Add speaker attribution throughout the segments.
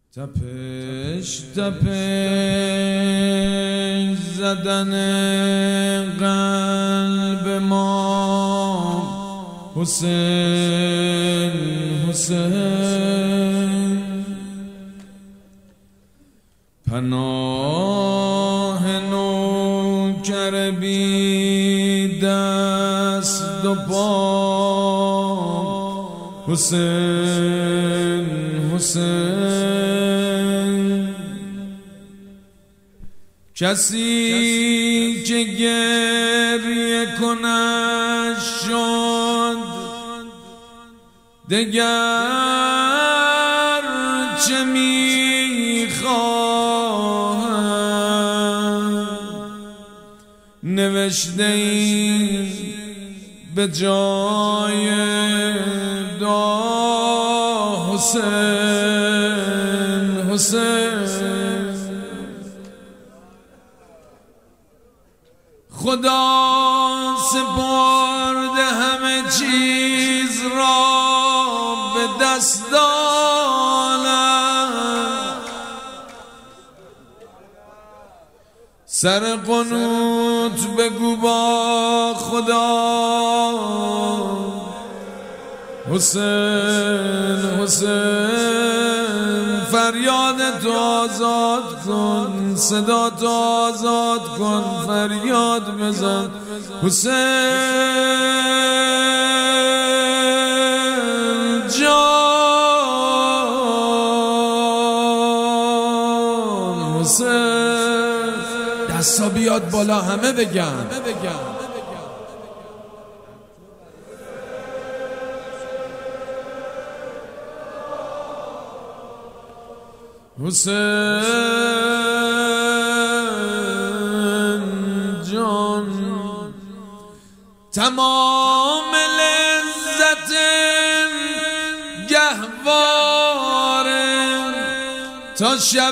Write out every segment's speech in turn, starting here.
Speaker 1: تپش تپش زدن قلب ما حسین حسین پناه نوکر بی دست و پا حسین حسین کسی که گریه کند شد دگر چه میخواهد نوشته ای به جای دعا حسین حسین خدا سپرده همه چیز را به دست دارد سر قنوت بگو با خدا حسین حسین فریاد تو آزاد کن صدا تو آزاد کن فریاد بزن حسین جان حسین دستا بیاد بالا همه بگن حسین جان تمام لذت گهوار تا شب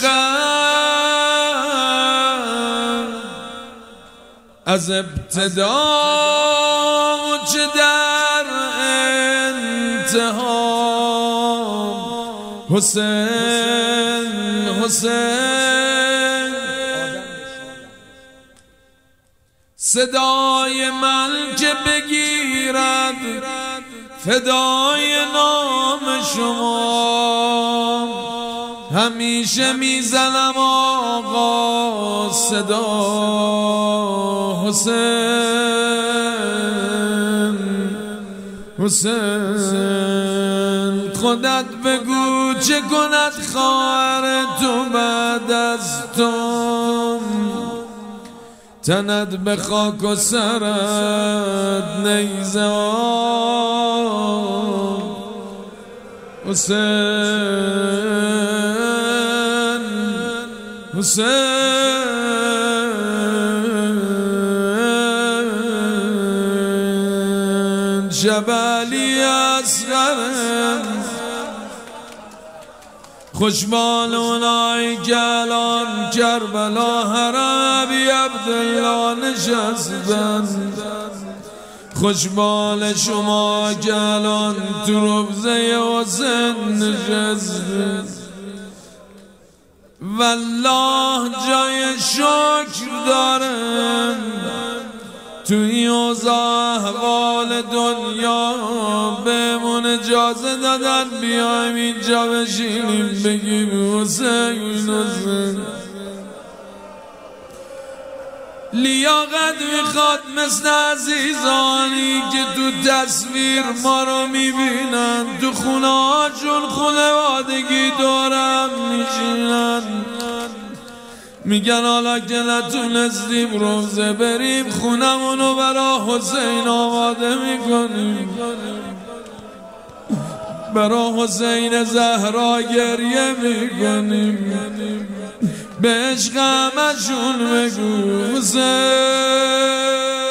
Speaker 1: قدر از ابتدا چه در انتها حسین حسین صدای من که بگیرد فدای نام شما همیشه میزنم آقا صدا حسین حسین خودت بگو چه کند خواهر تو بعد از تو تنت به خاک و سرت نیزه حسین حسین جبلی اصغرم خوشبال اونایی که الان کربلا حرم ابی عبدالله نشستن خوشبال شما که الان تو روضه حسین نشستن والله جای شکر دارن تو این اوضاع احوال دنیا بهمون اجازه دادن بیایم اینجا بشینیم بگیم حسین حسین لیاقت میخواد مثل عزیزانی که تو تصویر ما رو میبینن تو خونه هاشون خانوادگی دورم میشینن میگن حالا که نتونستیم روزه بریم خونمونو برا حسین آماده میکنیم برا حسین زهرا گریه میکنیم به عشق همشون بگو حسین